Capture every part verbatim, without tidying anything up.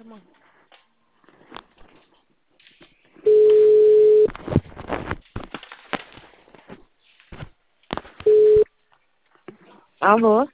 chamando. Alô?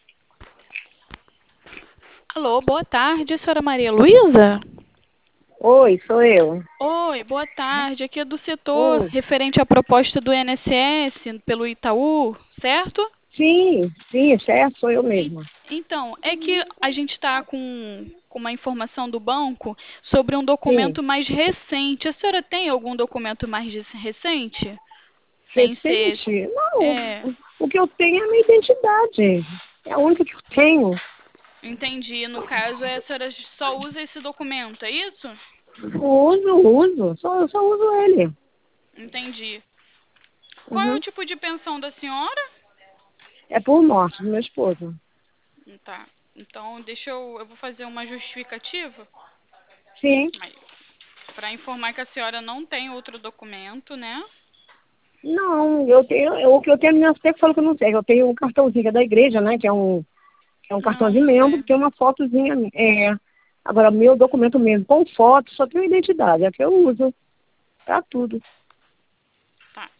Alô, boa tarde, senhora Maria Luísa? Oi, sou eu. Oi, boa tarde. Aqui é do setor Oi. referente à proposta do I N S S pelo Itaú, certo? Sim, sim, certo, sou eu En- mesma. Então, é que a gente está com, com uma informação do banco sobre um Sim. documento mais recente. A senhora tem algum documento mais de- recente? Sem ser. Recente? Não, É, o que eu tenho é a minha identidade. É a única que eu tenho. entendi. No caso, a senhora só usa esse documento, é isso? Uso, uso, só, só uso ele. Entendi. Qual é o Uhum. tipo de pensão da senhora? É por morte do meu esposo. Tá. Então, deixa eu. Eu vou fazer uma justificativa Sim. para informar que a senhora não tem outro documento, né? Não, eu tenho, eu- o que eu tenho, minha que falou que eu não sei. Eu tenho um cartãozinho que é da igreja, né? Que é um, que é um cartão Não de membro, tem serve. uma fotozinha. É. Agora, meu documento mesmo, com foto, só tenho identidade. É a que eu uso pra tudo. Tá.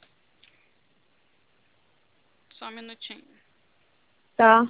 Só um minutinho. Tá?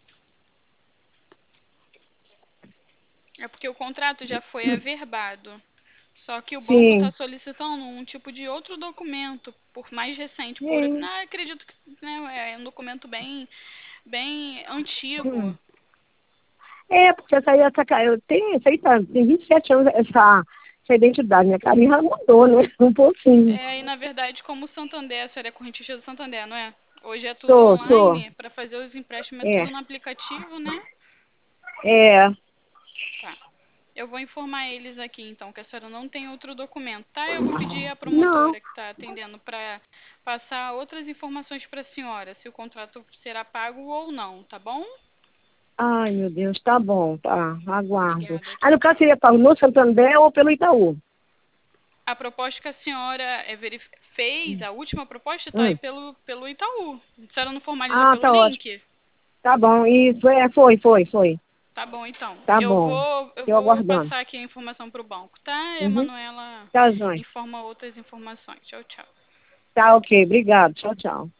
É porque o contrato já foi averbado. Só que o banco está Sim. solicitando um tipo de outro documento, por mais recente, por, Sim. não, acredito que né, é um documento bem, bem Hum. antigo. É, porque essa aí, essa, ca- eu tenho, essa aí tá, tem vinte e sete anos essa, essa identidade. Minha carinha já mudou, né? Um pouquinho. É, e na verdade, como o Santander, a senhora é correntista do Santander, não é? Hoje é tudo Sou, sou. online, para fazer os empréstimos é É. tudo no aplicativo, né? É. Tá. Eu vou informar eles aqui, então, que a senhora não tem outro documento, tá? Eu vou pedir à Não. promotora que está atendendo para passar outras informações para a senhora, se o contrato será pago ou não, tá bom? Ai, meu Deus, tá bom, tá. Aguardo. Obrigada. Aí Tchau, no caso tchau. seria para no Santander ou pelo Itaú? A proposta que a senhora é, verif- fez, a última proposta, está aí Hum. pelo, pelo Itaú. A senhora não formalizou Ah, pelo tá ótimo. link? Tá bom, isso, é, foi, foi, foi. Tá bom, então. Tá Eu bom. vou, eu Eu vou aguardando. passar aqui a informação para o banco, tá? E a Uhum. Manuela Tá, João. informa outras informações. Tchau, tchau. Tá, ok. Obrigado. Tchau, tchau.